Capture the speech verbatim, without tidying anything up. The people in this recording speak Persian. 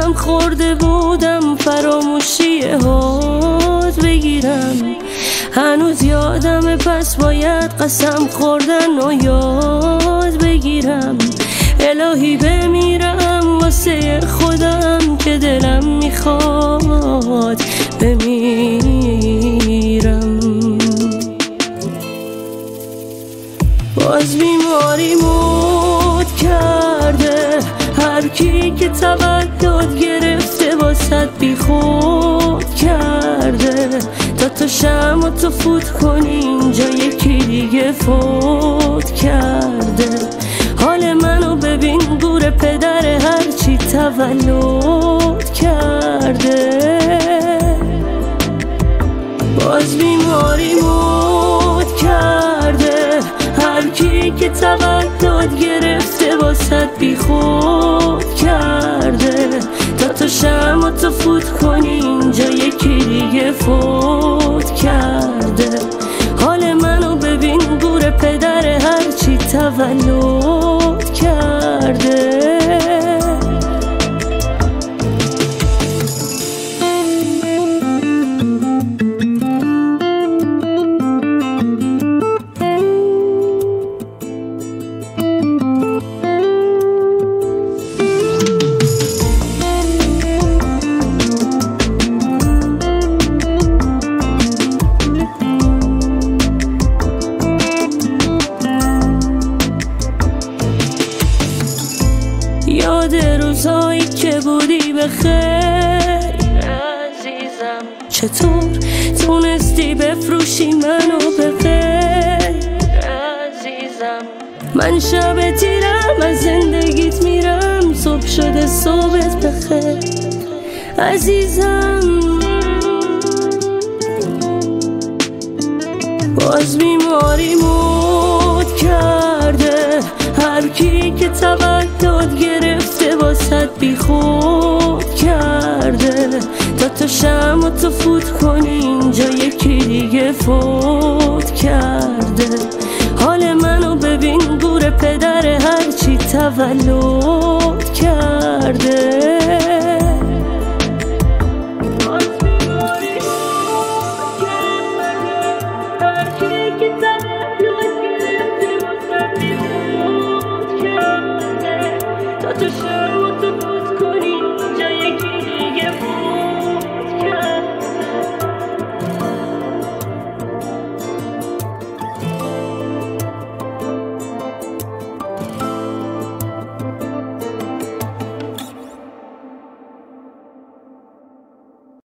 قسم خورده بودم فراموشی هات بگیرم، هنوز یادمه پس باید قسم خوردن و یاد بگیرم. الهی بمیرم واسه خودم که دلم میخواد بمیرم. باز بیماری موت کرده هر کی که تولد گرفته واسد بی خود کرده. تا تو شمع تو فوت کنی اینجا یکی دیگه فوت کرده. حال منو ببین گور پدر هرچی تولد کرده. باز بیماری موت کرده هر کی که تولد گرفته واسد بی خود کرده. تا تو شمع تو فوت کنی اینجا یکی دیگه فوت کرده. حال منو ببین گور پدر هرچی تولد کرده. یاد روزایی که بودی بخیر عزیزم، چطور تونستی بفروشی منو بخیر عزیزم. من شب تیرم از زندگیت میرم، صبح شده صبحت بخیر عزیزم. باز بیماری موت کرده هر کی که تولد گرفته واسد بی خود کرده. تا تو شمع تو فوت کنی اینجا یکی دیگه فوت کرده. حال منو ببین گور پدر هرچی تولد کرده.